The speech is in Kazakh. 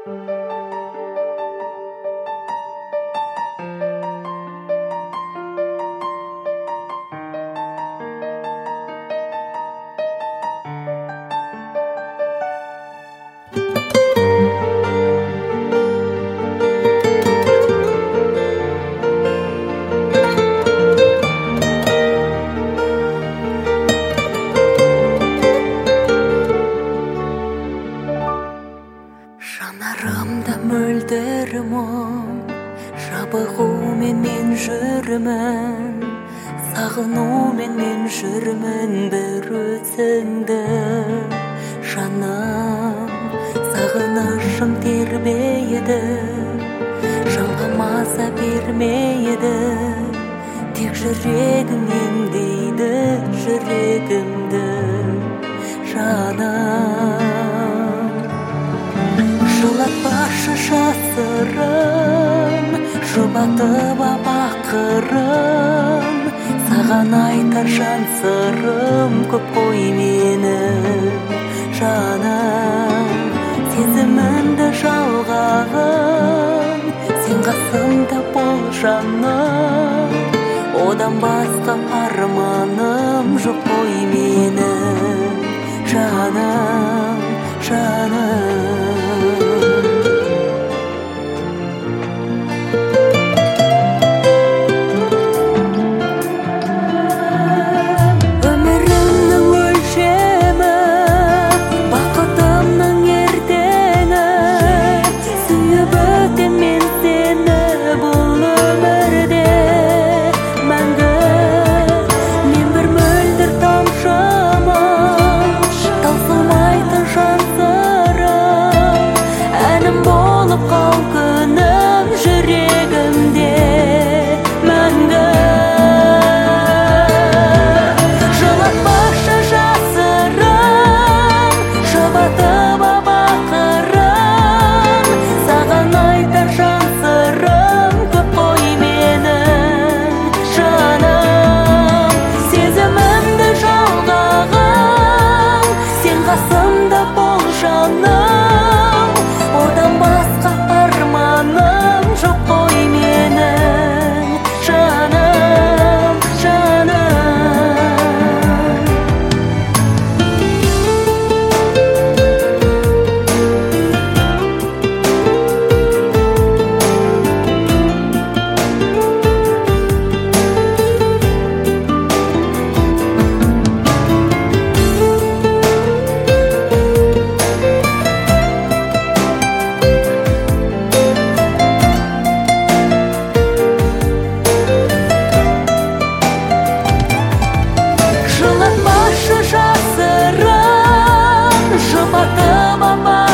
Жанарымда мөлдір мұң, жабығумен мен жүрмін, сағынумен мен жүрмін бір өзіңді. Жаным, сағынышым тербейді, жанға маза бермейді, тек жүрегім емдейді жүрегімді. Жаным, жылатпашы жасырын, жұбатып бақырын, саған айтар жан сырым көп қой менің. Жаным, сезімімді жалғағын, сен қасымда бол жаным, одан басқа арманым жоқ қой менің. Жаным, жаным, Жылатпашы жасырын, жұбатып